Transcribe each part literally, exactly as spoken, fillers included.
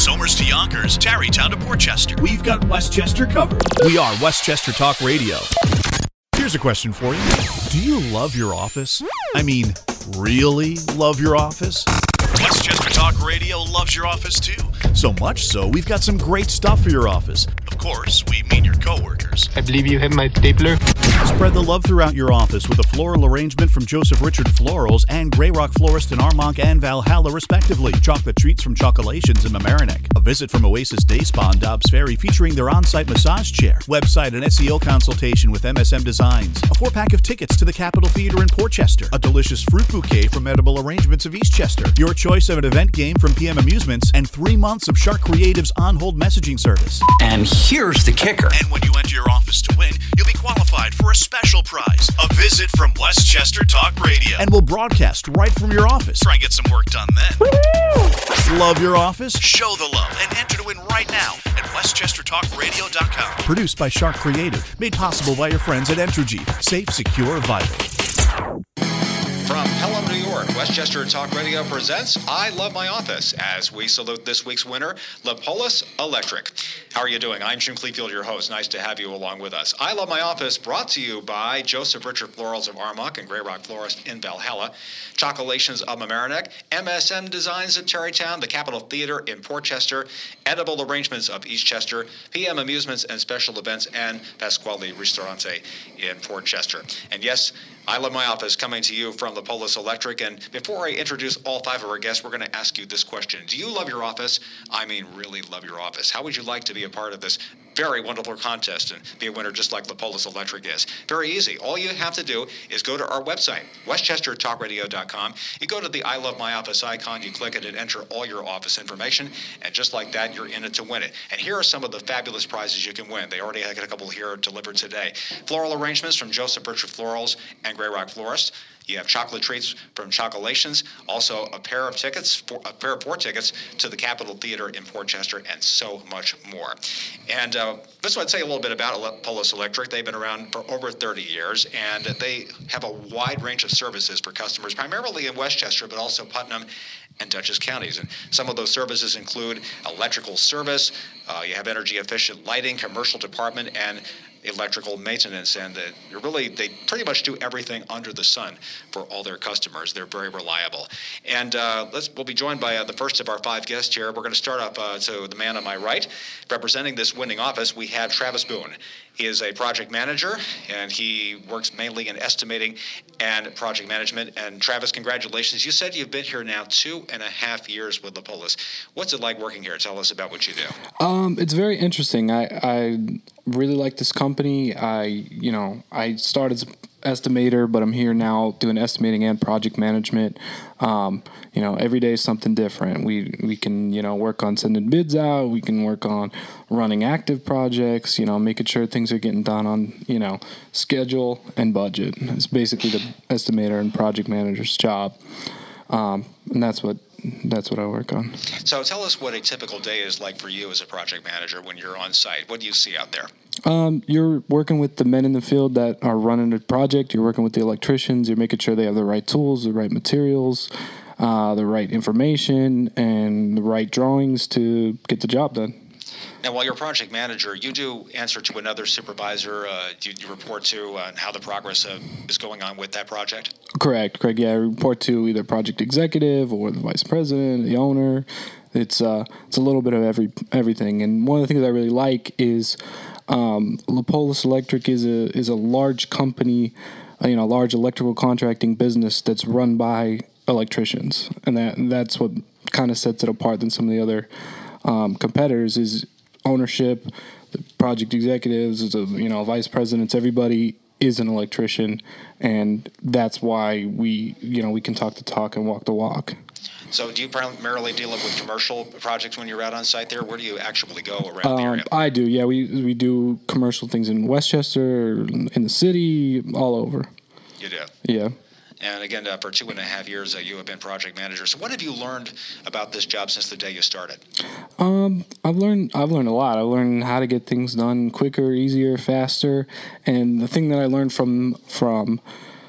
Somers to Yonkers, Tarrytown to Portchester. We've got Westchester covered. We are Westchester Talk Radio. Here's a question for you. Do you love your office? I mean, really love your office? Westchester Talk Radio loves your office too. So much so, we've got some great stuff for your office. Of course, we mean your coworkers. I believe you have my stapler. Spread the love throughout your office with a floral arrangement from Joseph Richard Florals and Grey Rock Florist in Armonk and Valhalla, respectively. Chocolate treats from Chocolations in Mamaroneck. A visit from Oasis Day Spa in Dobbs Ferry featuring their on-site massage chair. Website and S E O consultation with M S M Designs. A four-pack of tickets to the Capitol Theater in Portchester. A delicious fruit bouquet from Edible Arrangements of Eastchester. Your choice of an event game from P M Amusements. And three months of Shark Creative's on-hold messaging service. And here's the kicker. And when you enter your office to win, you'll be qualified for a special prize. A visit from Westchester Talk Radio. And we'll broadcast right from your office. Try and get some work done then. Woo-hoo! Love your office? Show the love and enter to win right now at westchester talk radio dot com. Produced by Shark Creative. Made possible by your friends at Entergy. Safe, secure, vital. From Pelham, New York, Westchester Talk Radio presents I Love My Office as we salute this week's winner, Lipolis Electric. How are you doing? I'm Jim Cleefield, your host. Nice to have you along with us. I Love My Office brought to you by Joseph Richard Florals of Armonk and Grey Rock Florist in Valhalla, Chocolations of Mamaroneck, M S M Designs in Tarrytown, the Capitol Theater in Portchester, Edible Arrangements of Eastchester, P M Amusements and Special Events, and Pasquale Ristorante in Portchester. And yes, I Love My Office coming to you from Lipolis Electric. And before I introduce all five of our guests, we're going to ask you this question. Do you love your office? I mean, really love your office. How would you like to be a part of this very wonderful contest and be a winner just like Lipolis Electric is? Very easy. All you have to do is go to our website, westchester talk radio dot com. You go to the I Love My Office icon, you click it and enter all your office information, and just like that, you're in it to win it. And here are some of the fabulous prizes you can win. They already had a couple here delivered today. Floral arrangements from Joseph Richard Florals and Grey Rock Florist. You have chocolate treats from Chocolations, also a pair of tickets, four, a pair of four tickets to the Capitol Theater in Portchester, and so much more. And uh, this is what I'd say a little bit about Lipolis Electric. They've been around for over thirty years, and they have a wide range of services for customers, primarily in Westchester, but also Putnam and Dutchess counties. And some of those services include electrical service, uh, you have energy efficient lighting, commercial department, and electrical maintenance, and uh, you're really they pretty much do everything under the sun for all their customers. They're very reliable. And uh, let's we'll be joined by uh, the first of our five guests here. We're going to start off uh, to the man on my right, representing this winning office. We have Travis Boone. He is a project manager, and he works mainly in estimating and project management. And Travis, congratulations. You said you've been here now two and a half years with Lipolis. What's it like working here? Tell us about what you do. Um, it's very interesting. I, I really like this company. I, you know, I started as an estimator, but I'm here now doing estimating and project management. Um, you know, every day is something different. We we can, you know, work on sending bids out. We can work on running active projects, you know, making sure things are getting done on, you know, schedule and budget. It's basically the estimator and project manager's job. Um, and that's what that's what I work on. So tell us what a typical day is like for you as a project manager when you're on site. What do you see out there? Um, you're working with the men in the field that are running the project. You're working with the electricians. You're making sure they have the right tools, the right materials, uh, the right information, and the right drawings to get the job done. Now, while you're a project manager, you do answer to another supervisor. Uh, do you, you report to uh, how the progress uh, is going on with that project? Correct, correct. Yeah, I report to either project executive or the vice president, the owner. It's uh, it's a little bit of every everything. And one of the things I really like is um, Lipolis Electric is a is a large company, uh, you know, large electrical contracting business that's run by electricians, and that that's what kind of sets it apart than some of the other um, competitors. Is ownership, the project executives, the, you know, vice presidents, everybody is an electrician, and that's why we, you know, we can talk the talk and walk the walk. So do you primarily deal with commercial projects when you're out on site there? Where do you actually go around um, the area? I do, yeah. We we do commercial things in Westchester, in the city, all over. You do? Yeah. And again, uh, for two and a half years, uh, you have been project manager. So what have you learned about this job since the day you started? Um, I've learned I've learned a lot. I've learned how to get things done quicker, easier, faster. And the thing that I learned from from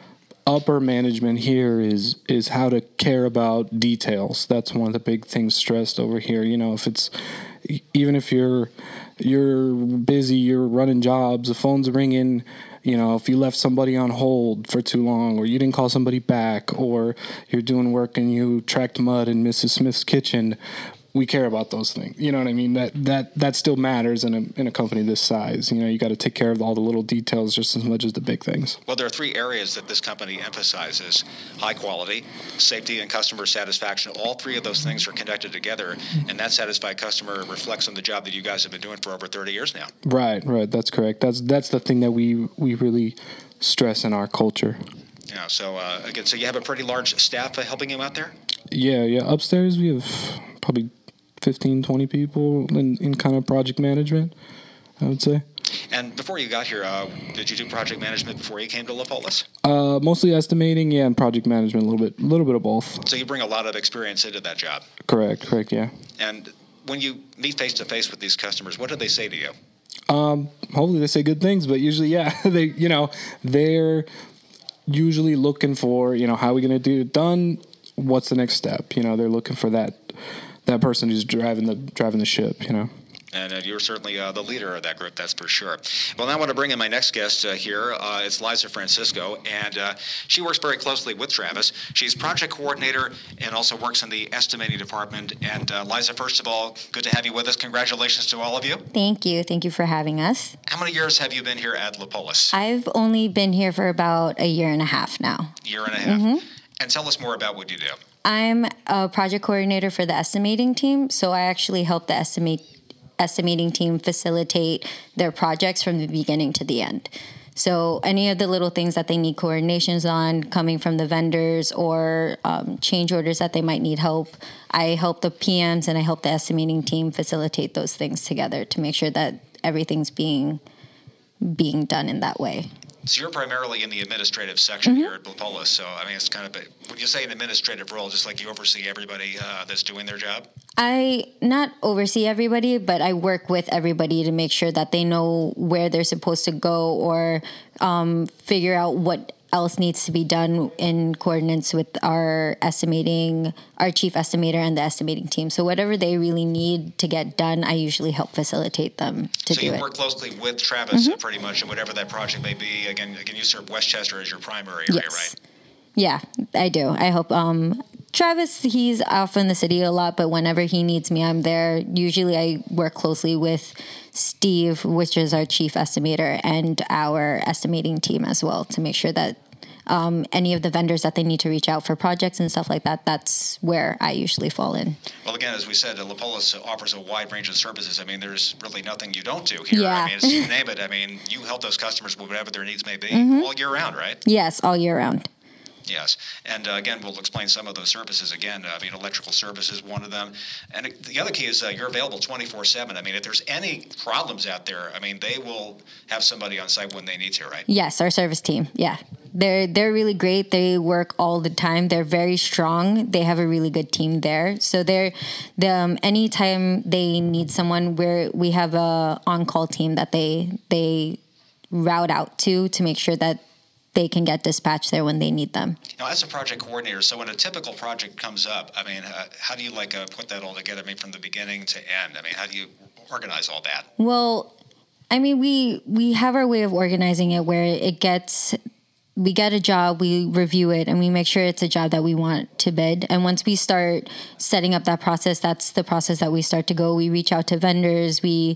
upper management here is is how to care about details. That's one of the big things stressed over here. You know, if it's even if you're you're busy, you're running jobs, the phone's ringing. You know, if you left somebody on hold for too long, or you didn't call somebody back, or you're doing work and you tracked mud in Missus Smith's kitchen, we care about those things. You know what I mean? That that that still matters in a in a company this size. You know, you got to take care of all the little details just as much as the big things. Well, there are three areas that this company emphasizes: high quality, safety, and customer satisfaction. All three of those things are connected together, and that satisfied customer reflects on the job that you guys have been doing for over thirty years now. Right, right. That's correct. That's that's the thing that we we really stress in our culture. Yeah. So uh, again, so you have a pretty large staff uh, helping you out there. Yeah, yeah. Upstairs we have probably fifteen, twenty people in, in kind of project management, I would say. And before you got here, uh, did you do project management before you came to LaPolis? Uh, mostly estimating, yeah, and project management, a little bit, a little bit of both. So you bring a lot of experience into that job. Correct, correct, yeah. And when you meet face to face with these customers, what do they say to you? Um, hopefully they say good things, but usually, yeah, they, you know, they're usually looking for, you know, how are we going to do it done? What's the next step? You know, they're looking for that. That person who's driving the driving the ship, you know. And uh, you're certainly uh, the leader of that group, that's for sure. Well, now I want to bring in my next guest uh, here. Uh, it's Liza Francisco, and uh, she works very closely with Travis. She's project coordinator and also works in the estimating department. And uh, Liza, first of all, good to have you with us. Congratulations to all of you. Thank you. Thank you for having us. How many years have you been here at LaPolis? I've only been here for about a year and a half now. Year and a half. Mm-hmm. And tell us more about what you do. I'm a project coordinator for the estimating team, so I actually help the estimate estimating team facilitate their projects from the beginning to the end. So any of the little things that they need coordinations on, coming from the vendors or um, change orders that they might need help, I help the P Ms and I help the estimating team facilitate those things together to make sure that everything's being being done in that way. So you're primarily in the administrative section Mm-hmm. here at Blapolis. So, I mean, it's kind of a, when you say an administrative role, just like you oversee everybody uh, that's doing their job? I not oversee everybody, but I work with everybody to make sure that they know where they're supposed to go or um, figure out what else needs to be done in coordinates with our estimating, our chief estimator and the estimating team. So whatever they really need to get done, I usually help facilitate them to so do it. So you work closely with Travis Mm-hmm. pretty much, and whatever that project may be. Again, again, you serve Westchester as your primary area, Yes. right? Yeah, I do. I help. Um, Travis, he's off in the city a lot, but whenever he needs me, I'm there. Usually I work closely with Steve, which is our chief estimator, and our estimating team as well to make sure that um, any of the vendors that they need to reach out for projects and stuff like that, that's where I usually fall in. Well, again, as we said, LaPolis offers a wide range of services. I mean, there's really nothing you don't do here. Yeah. I mean, it's, you name it. I mean, you help those customers with whatever their needs may be Mm-hmm. all year round, right? Yes, all year round. Yes. And uh, again, we'll explain some of those services again. Uh, I mean, electrical services, one of them. And it, the other key is uh, you're available twenty-four seven. I mean, if there's any problems out there, I mean, they will have somebody on site when they need to, right? Yes, our service team. Yeah. They're they're really great. They work all the time. They're very strong. They have a really good team there. So they're the um, anytime they need someone, where we have a on-call team that they they route out to to make sure that they can get dispatched there when they need them. Now, as a project coordinator, so when a typical project comes up, I mean, uh, how do you like uh, put that all together? I mean, from the beginning to end. I mean, how do you organize all that? Well, I mean, we we have our way of organizing it where it gets. We get a job, we review it, and we make sure it's a job that we want to bid. And once we start setting up that process, that's the process that we start to go. We reach out to vendors, we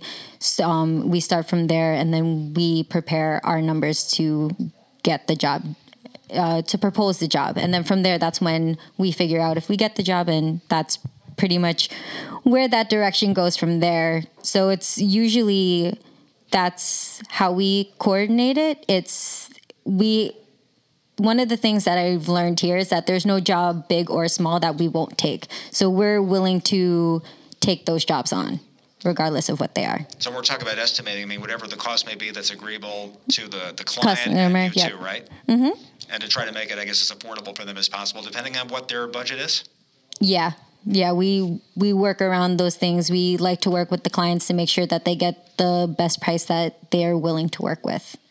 um, we start from there, and then we prepare our numbers to get the job, uh, to propose the job. And then from there, that's when we figure out if we get the job, and that's pretty much where that direction goes from there. So it's usually, that's how we coordinate it. It's, we... One of the things that I've learned here is that there's no job, big or small, that we won't take. So we're willing to take those jobs on, regardless of what they are. So we're talking about estimating. I mean, whatever the cost may be that's agreeable to the, the client Customer, and you yep. too, right? Mm-hmm. And to try to make it, I guess, as affordable for them as possible, depending on what their budget is? Yeah. Yeah, we we work around those things. We like to work with the clients to make sure that they get the best price that they're willing to work with. Okay.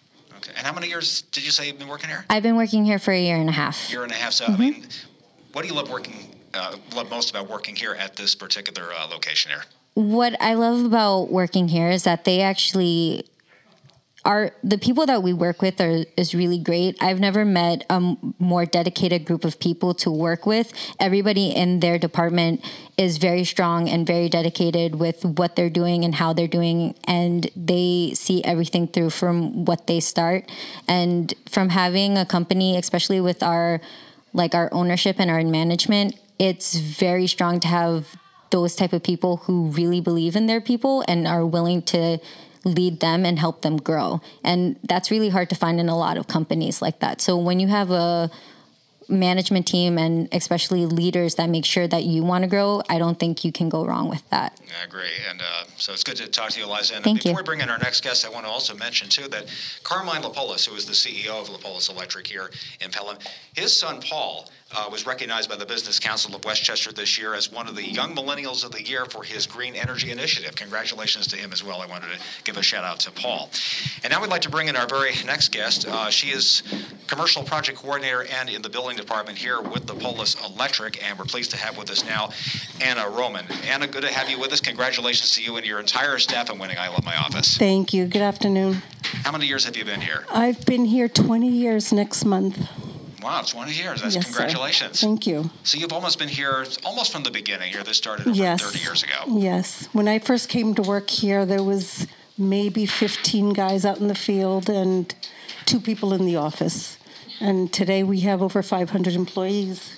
And how many years did you say you've been working here? I've been working here for a year and a half. Year and a half. So, Mm-hmm. I mean, what do you love working, uh, love most about working here at this particular uh, location here? What I love about working here is that they actually are, the people that we work with are is really great. I've never met a m- more dedicated group of people to work with. Everybody in their department is very strong and very dedicated with what they're doing and how they're doing, and they see everything through from what they start. And from having a company, especially with our like our ownership and our management, it's very strong to have those type of people who really believe in their people and are willing to lead them and help them grow. And that's really hard to find in a lot of companies like that. So when you have a management team and especially leaders that make sure that you want to grow, I don't think you can go wrong with that. I agree. And uh, so it's good to talk to you, Eliza. And Thank before you. we bring in our next guest, I want to also mention, too, that Carmine Lapolis, who is the C E O of Lapolis Electric here in Pelham, his son, Paul, uh, was recognized by the Business Council of Westchester this year as one of the Young Millennials of the Year for his Green Energy Initiative. Congratulations to him as well. I wanted to give a shout out to Paul. And now we'd like to bring in our very next guest. Uh, she is Commercial Project Coordinator and in the Building Department here with Lapolis Electric, and we're pleased to have with us now Anna Roman. Anna, good to have you with us. Congratulations to you and your entire staff on winning I Love My Office. Thank you. Good afternoon. How many years have you been here? I've been here twenty years next month. Wow, twenty years. That's Yes, sir. congratulations. Thank you. So you've almost been here almost from the beginning here. This started over Yes. thirty years ago. Yes. When I first came to work here, there was maybe fifteen guys out in the field and two people in the office. And today we have over five hundred employees.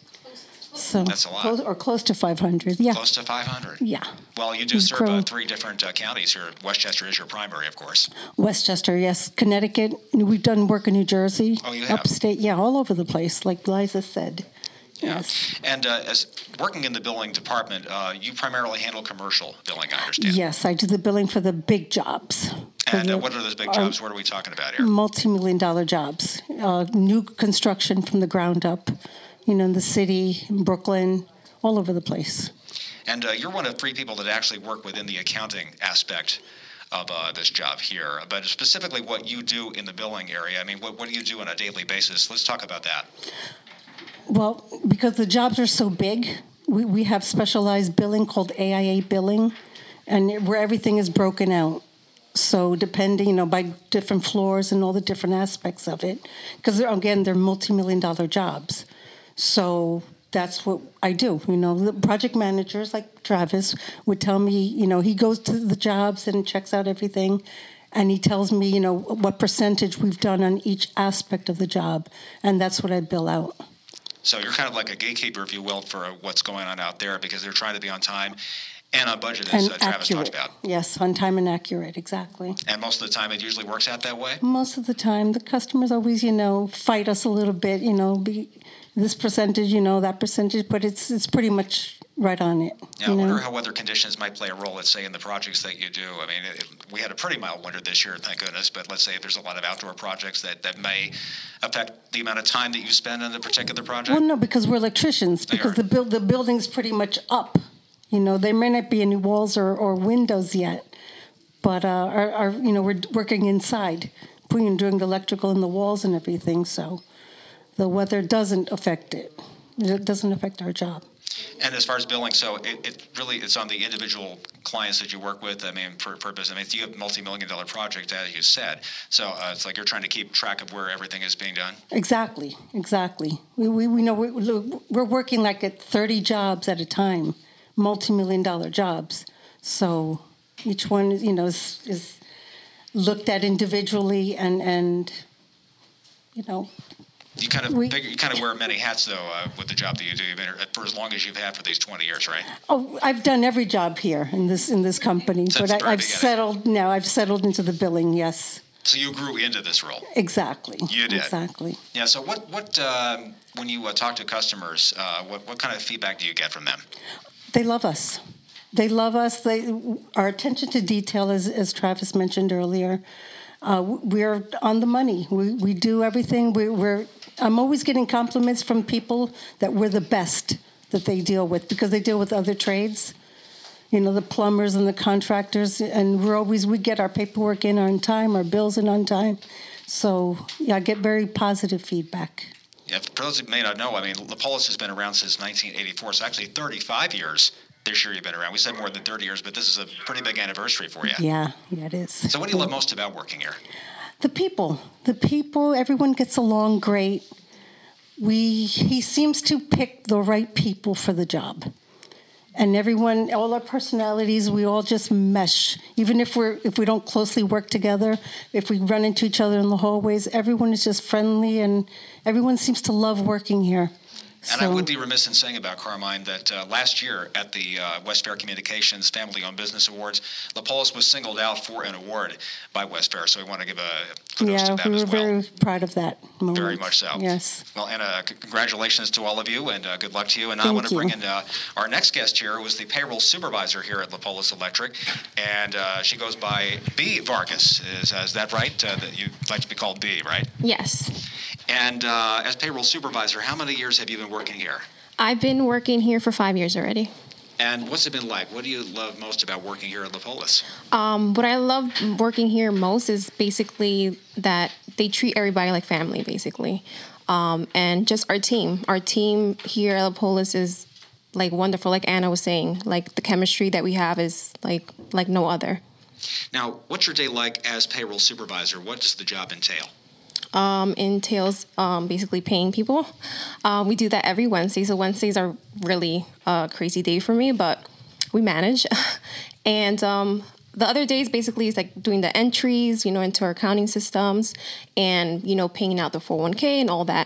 So That's a lot. Close, or close to five hundred. Yeah. Close to five hundred. Yeah. Well, you do We've serve uh, grown. three different uh, counties here. Westchester is your primary, of course. Westchester, yes. Connecticut. We've done work in New Jersey. Oh, you have? Upstate. Yeah, all over the place, like Liza said. Yeah. Yes. And uh, as working in the billing department, uh, you primarily handle commercial billing, I understand. Yes, I do the billing for the big jobs. For And uh, the- what are those big our jobs? What are we talking about here? Multi-million dollar jobs. Uh, new construction from the ground up, you know, in the city, in Brooklyn, all over the place. And uh, you're one of three people that actually work within the accounting aspect of uh, this job here. But specifically what you do in the billing area, I mean, what, what do you do on a daily basis? Let's talk about that. Well, because the jobs are so big, we, we have specialized billing called A I A billing, and where everything is broken out. So depending, you know, by different floors and all the different aspects of it, because again, they're multi-million dollar jobs. So that's what I do. You know, the project managers like Travis would tell me, you know, he goes to the jobs and checks out everything, and he tells me, you know, what percentage we've done on each aspect of the job, and that's what I bill out. So you're kind of like a gatekeeper, if you will, for what's going on out there because they're trying to be on time and on budget, as And uh, Travis accurate. talked about. Yes, on time and accurate, exactly. And most of the time it usually works out that way? Most of the time, the customers always, you know, fight us a little bit, you know, be this percentage, you know, that percentage, but it's it's pretty much right on it. Yeah, you I wonder know? how weather conditions might play a role, let's say, in the projects that you do. I mean, it, we had a pretty mild winter this year, thank goodness, but let's say if there's a lot of outdoor projects that, that may affect the amount of time that you spend on the particular project. Well, no, because we're electricians, They because are. the build the building's pretty much up. You know, there may not be any walls or, or windows yet, but uh, our, our, you know, we're working inside, putting doing the electrical in the walls and everything, so the weather doesn't affect it. It doesn't affect our job. And as far as billing, so it, it really it's on the individual clients that you work with. I mean, for purpose, I mean, you have multi-million dollar project, as you said. So uh, it's like you're trying to keep track of where everything is being done. Exactly, exactly. We we, we know we, we're working like at thirty jobs at a time, multi-million dollar jobs. So each one, you know, is, is looked at individually, and and you know. You kind of We- figure, you kind of wear many hats though uh, with the job that you do. You've been for as long as you've had for these twenty years, right? Oh, I've done every job here in this in this company, Since but the I, very I've beginning. settled now. I've settled into the billing. Yes, So you grew into this role. exactly. You did. Exactly. Yeah. So what what um, when you uh, talk to customers, uh, what what kind of feedback do you get from them? They love us. They love us. They our attention to detail, as as Travis mentioned earlier. Uh, we're on the money. We we do everything. We, we're. I'm always getting compliments from people that we're the best that they deal with because they deal with other trades. You know, the plumbers and the contractors, and we're always we get our paperwork in on time, our bills in on time. So, yeah, I get very positive feedback. Yeah, for those who may not know, I mean, Lipolis has been around since nineteen eighty-four, so actually thirty-five years this year you've been around. We said more than thirty years, but this is a pretty big anniversary for you. Yeah, yeah, it is. So what do you love most about working here? The people. The people, everyone gets along great. We He seems to pick the right people for the job. And everyone, all our personalities, we all just mesh. Even if we're if we don't closely work together, if we run into each other in the hallways, everyone is just friendly, and everyone seems to love working here. And so, I would be remiss in saying about Carmine that uh, last year at the uh, West Fair Communications Family-Owned Business Awards, Lipolis was singled out for an award by West Fair, so we want to give a kudos yeah, to them we were as well. very proud of that moment. Very much so. Yes. Well, Anna, c- congratulations to all of you, and uh, good luck to you. And I Thank want to you. bring in uh, our next guest here, who is the payroll supervisor here at Lipolis Electric, and uh, she goes by B. Vargas. Is, is that right? Uh, that you like to be called B, right? Yes. And uh, as payroll supervisor, how many years have you been working here? I've been working here for five years already. And what's it been like? What do you love most about working here at Lipolis? Um, what I love working here most is basically that they treat everybody like family, basically. Um, and just our team. Our team here at Lipolis is like wonderful, like Anna was saying. Like the chemistry that we have is like like no other. Now, what's your day like as payroll supervisor? What does the job entail? Um, entails um, basically paying people. Um, we do that every Wednesday, so Wednesdays are really a crazy day for me, but we manage. and um, the other days basically is like doing the entries, you know, into our accounting systems, and you know, paying out the four oh one k and all that.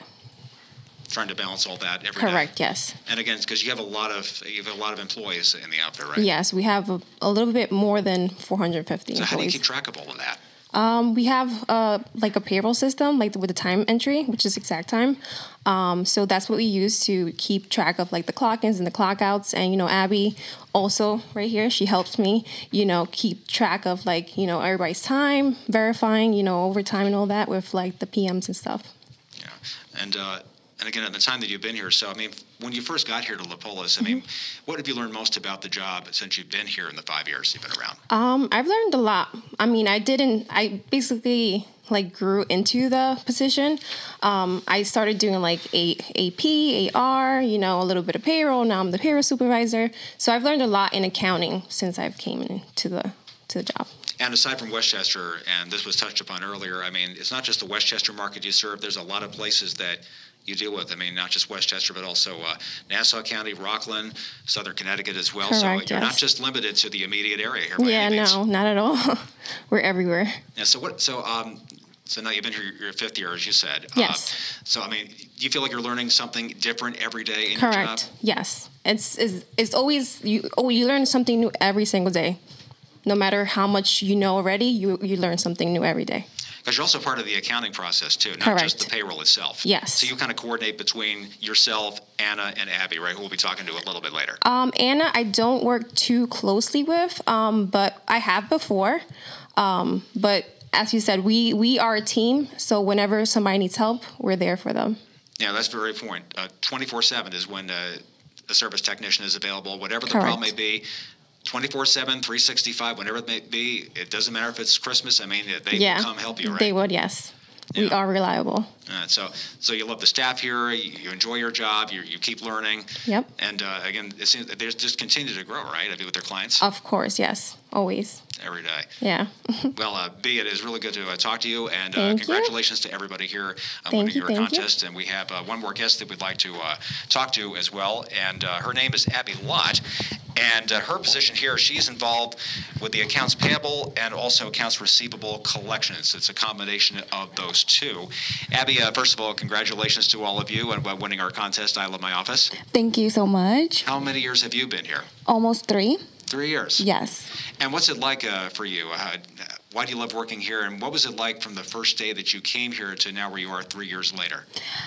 Trying to balance all that every day. Correct. Yes. And again, because you have a lot of you have a lot of employees in the outfit, right? Yes, we have a, a little bit more than four hundred fifty So employees. how do you keep track of all of that? Um, we have uh, like a payroll system, like with the time entry, which is exact time. Um, so that's what we use to keep track of like the clock ins and the clock outs. And, you know, Abby also right here, she helps me, you know, keep track of like, you know, everybody's time, verifying, you know, overtime and all that with like the P Ms and stuff. Yeah. And, uh, and again, at the time that you've been here, so, I mean, when you first got here to Lipolis, I mean, mm-hmm. what have you learned most about the job since you've been here in the five years you've been around? Um, I've learned a lot. I mean, I didn't, I basically like grew into the position. Um, I started doing like a, AP, A R, you know, a little bit of payroll. Now I'm the payroll supervisor. So I've learned a lot in accounting since I've came into the, to the job. And aside from Westchester, and this was touched upon earlier, I mean, it's not just the Westchester market you serve. There's a lot of places that you deal with. I mean, not just Westchester, but also uh, Nassau County, Rockland, Southern Connecticut as well. Correct, so you're yes. not just limited to the immediate area here. By yeah, any means. no, not at all. We're everywhere. Yeah. So what? So um, so now you've been here your fifth year, as you said. Yes. Uh, so I mean, do you feel like you're learning something different every day in Correct. your job? Yes. It's, it's it's always you. Oh, you learn something new every single day. No matter how much you know already, you you learn something new every day. Because you're also part of the accounting process, too, not Correct. just the payroll itself. Yes. So you kind of coordinate between yourself, Anna, and Abby, right, who we'll be talking to a little bit later. Um, Anna, I don't work too closely with, um, but I have before. Um, but as you said, we, we are a team, so whenever somebody needs help, we're there for them. Yeah, that's the very point. Uh, twenty-four seven is when uh, a service technician is available, whatever the Correct. problem may be. twenty-four seven, three sixty-five, whenever it may be. It doesn't matter if it's Christmas. I mean, they yeah, will come help you, right? They would, yes. We Yeah. are reliable. Uh, so, so you love the staff here. You, you enjoy your job. You, you keep learning. Yep. And uh, again, it seems they just continue to grow, right? I mean, with their clients Of course, yes. Always. every day. Yeah. Well, uh, B, it is really good to uh, talk to you, and uh, Thank you. congratulations to everybody here on Thank winning you, your thank you. contest. And we have uh, one more guest that we'd like to uh, talk to as well, and uh, her name is Abby Lott. And uh, her position here, she's involved with the accounts payable and also accounts receivable collections. It's a combination of those two. Abby, uh, first of all, congratulations to all of you on uh, winning our contest, I Love My Office. Thank you so much. How many years have you been here? Almost three. Three years. Yes. And what's it like uh, for you? Uh, why do you love working here? And what was it like from the first day that you came here to now where you are three years later?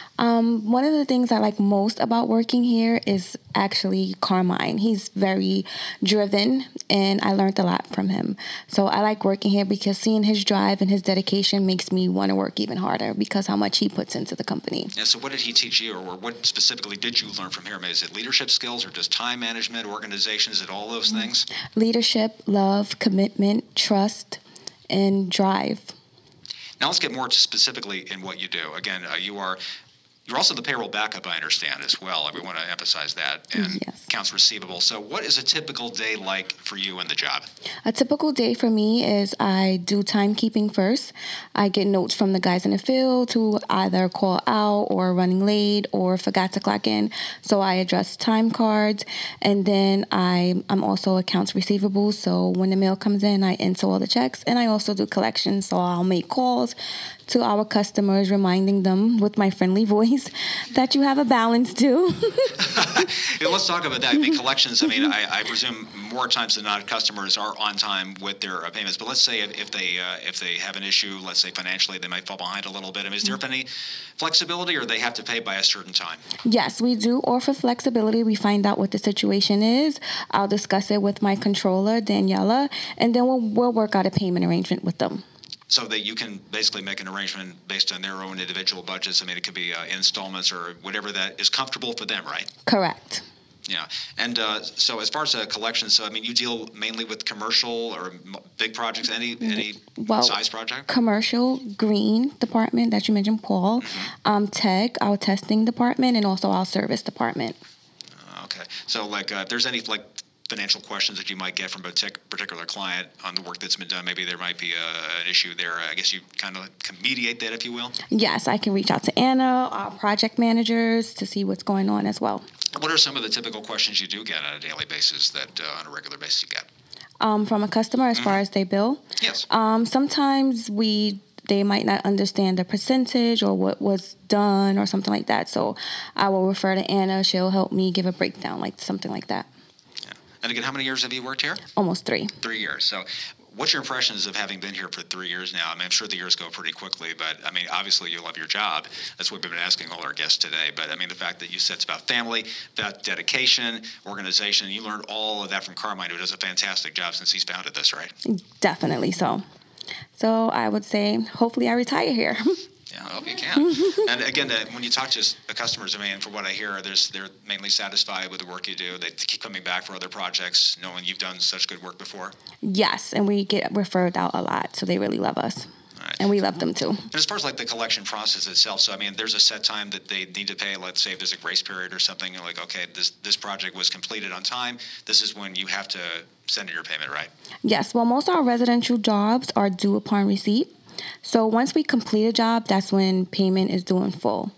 Um, one of the things I like most about working here is actually Carmine. He's very driven, and I learned a lot from him. So I like working here because seeing his drive and his dedication makes me want to work even harder because how much he puts into the company. Yeah, so what did he teach you, or what specifically did you learn from him? Is it leadership skills or just time management, organization? Is it all those Mm-hmm. things? Leadership, love, commitment, trust, and drive. Now let's get more specifically in what you do. Again, uh, you are you're also the payroll backup, I understand, as well. We want to emphasize that. And yes. accounts receivable. So what is a typical day like for you in the job? A typical day for me is I do timekeeping first. I get notes from the guys in the field who either call out or running late or forgot to clock in. So I address time cards. And then I, I'm also accounts receivable. So when the mail comes in, I enter all the checks. And I also do collections. So I'll make calls to our customers, reminding them with my friendly voice that you have a balance too. Yeah, let's talk about that. I mean, collections, I mean, I, I presume more times than not customers are on time with their uh, payments. But let's say if, if they uh, if they have an issue, let's say financially, they might fall behind a little bit. I mean, is there any flexibility, or they have to pay by a certain time? Yes, we do offer flexibility. We find out what the situation is. I'll discuss it with my controller, Daniela, and then we'll, we'll work out a payment arrangement with them. So that you can basically make an arrangement based on their own individual budgets. I mean, it could be uh, installments or whatever that is comfortable for them, right? Correct. Yeah. And uh, so as far as uh, collections, so I mean, you deal mainly with commercial or m- big projects, any any well, size project? Commercial, green department that you mentioned, Paul, mm-hmm. um, tech, our testing department, and also our service department. Uh, okay. So like uh, if there's any like financial questions that you might get from a particular client on the work that's been done, maybe there might be a, an issue there. I guess you kind of can mediate that, if you will? Yes, I can reach out to Anna, our project managers, to see what's going on as well. What are some of the typical questions you do get on a daily basis that uh, on a regular basis you get? Um, from a customer as mm-hmm. far as they bill? Yes. Um, sometimes we they might not understand the percentage or what was done or something like that. So I will refer to Anna. She'll help me give a breakdown, like something like that. And again, how many years have you worked here? Almost three. Three years. So what's your impressions of having been here for three years now? I mean, I'm sure the years go pretty quickly, but I mean, obviously you love your job. That's what we've been asking all our guests today. But I mean, the fact that you said it's about family, about dedication, organization, you learned all of that from Carmine, who does a fantastic job since he's founded this, right? Definitely so. So I would say, hopefully I retire here. Yeah, I hope you can. And again, uh, when you talk to the customers, I mean, from what I hear, there's, they're mainly satisfied with the work you do. They keep coming back for other projects, knowing you've done such good work before. Yes, and we get referred out a lot, so they really love us. Right. And we love them too. And as far as like the collection process itself, so I mean, there's a set time that they need to pay. Let's say if there's a grace period or something, you're like, okay, this this project was completed on time. This is when you have to send in your payment, right? Yes. Well, most of our residential jobs are due upon receipt. So once we complete a job, that's when payment is due in full.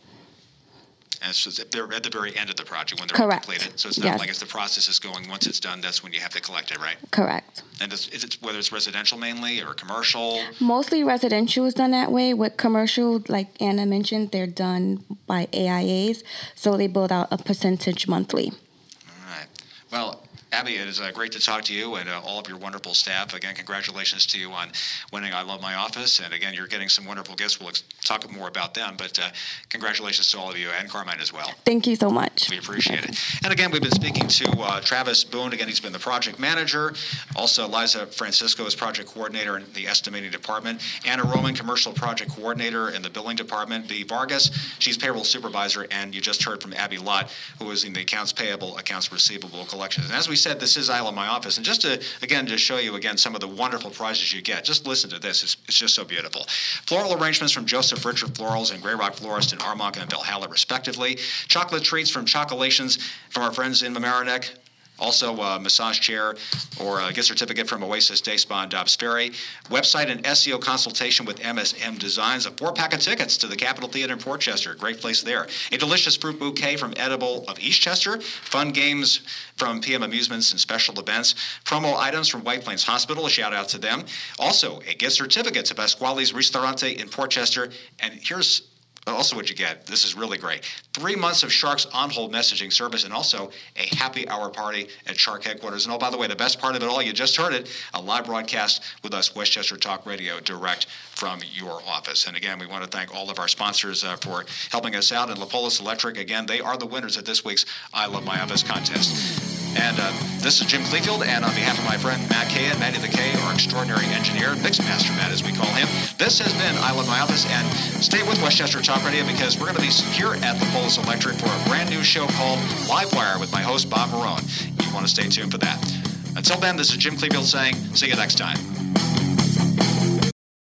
And so they're at the very end of the project when they're Correct. completed. So it's not Yes. like as the process is going, once it's done, that's when you have to collect it, right? Correct. And is it, whether it's residential mainly or commercial? Mostly residential is done that way. With commercial, like Anna mentioned, they're done by A I As, so they build out a percentage monthly. All right. Well, Abby, it is uh, great to talk to you and uh, all of your wonderful staff. Again, congratulations to you on winning I Love My Office. And again, you're getting some wonderful gifts. We'll ex- talk more about them. But uh, congratulations to all of you and Carmine as well. Thank you so much. We appreciate it. And again, we've been speaking to uh, Travis Boone. Again, he's been the project manager. Also, Liza Francisco is project coordinator in the estimating department. Anna Roman, commercial project coordinator in the billing department. Bea Vargas, she's payroll supervisor. And you just heard from Abby Lott, who is in the accounts payable, accounts receivable, collections. And as we said, this is I Love My Office. And just to, again, to show you again some of the wonderful prizes you get, just listen to this. It's, it's just so beautiful. Floral arrangements from Joseph Richard Florals and Grey Rock Florist in Armonk and Valhalla, respectively. Chocolate treats from Chocolations from our friends in Mamaroneck. Also, a massage chair or a gift certificate from Oasis Day Spa in Dobbs Ferry. Website and S E O consultation with M S M Designs. A four-pack of tickets to the Capitol Theater in Port Chester. Great place there. A delicious fruit bouquet from Edible of Eastchester. Fun games from P M Amusements and special events. Promo items from White Plains Hospital. A shout-out to them. Also, a gift certificate to Pasquale's Ristorante in Port Chester. And here's also what you get. This is really great. Three months of Shark's on-hold messaging service and also a happy hour party at Shark headquarters. And oh, by the way, the best part of it all, you just heard it, a live broadcast with us, Westchester Talk Radio, direct from your office. And again, we want to thank all of our sponsors uh, for helping us out. And LaPolis Electric, again, they are the winners of this week's I Love My Office contest. And uh, this is Jim Clefield, and on behalf of my friend Matt Kay and Matty the K, our extraordinary engineer, Mixmaster Matt as we call him, this has been I Love My Office, and stay with Westchester Talk Radio because we're going to be here at LaPolis Electric for a brand new show called Livewire with my host, Bob Marone. You want to stay tuned for that. Until then, this is Jim Clefield saying, see you next time.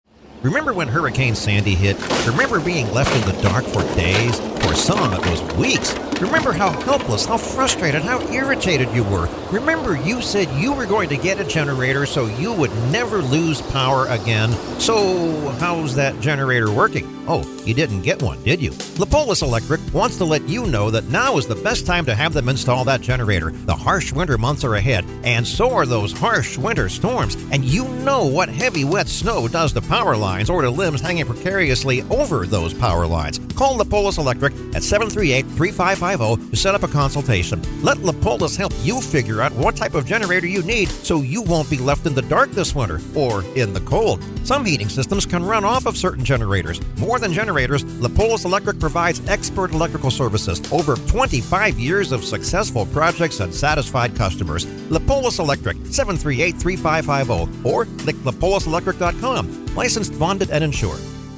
Remember when Hurricane Sandy hit? Remember being left in the dark for days? For some, it was weeks. Remember how helpless, how frustrated, how irritated you were. Remember you said you were going to get a generator so you would never lose power again. So how's that generator working? Oh, you didn't get one, did you? Lipolis Electric wants to let you know that now is the best time to have them install that generator. The harsh winter months are ahead, and so are those harsh winter storms. And you know what heavy, wet snow does to power lines or to limbs hanging precariously over those power lines. Call Lipolis Electric at seven three eight, three five five zero to set up a consultation. Let Lipolis help you figure out what type of generator you need so you won't be left in the dark this winter or in the cold. Some heating systems can run off of certain generators. More than generators, Lipolis Electric provides expert electrical services. Over twenty-five years of successful projects and satisfied customers. Lipolis Electric, seven three eight, three five five zero or click lipolis electric dot com. Licensed, bonded, and insured.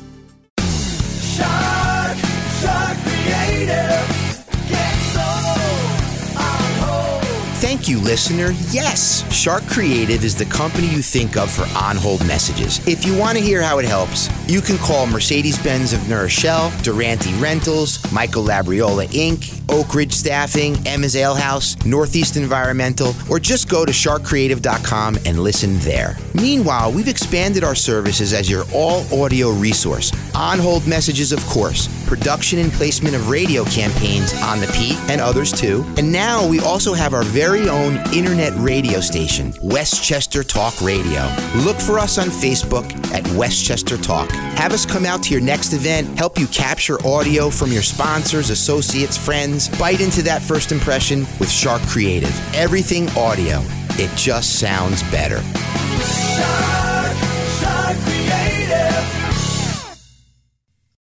Shark, Shark Creative, get sold on hold. Thank you, listener. Yes, Shark Creative is the company you think of for on-hold messages. If you want to hear how it helps, you can call Mercedes-Benz of New Rochelle, Durante Rentals, Michael Labriola Incorporated, Oak Ridge Staffing, Emma's Ale House, Northeast Environmental, or just go to shark creative dot com and listen there. Meanwhile, we've expanded our services as your all-audio resource. On-hold messages, of course, production and placement of radio campaigns on the Peak and others too. And now we also have our very own internet radio station, Westchester Talk Radio. Look for us on Facebook at Westchester Talk. Have us come out to your next event, help you capture audio from your sponsors, associates, friends. Bite into that first impression with Shark Creative. Everything audio. It just sounds better. Shark.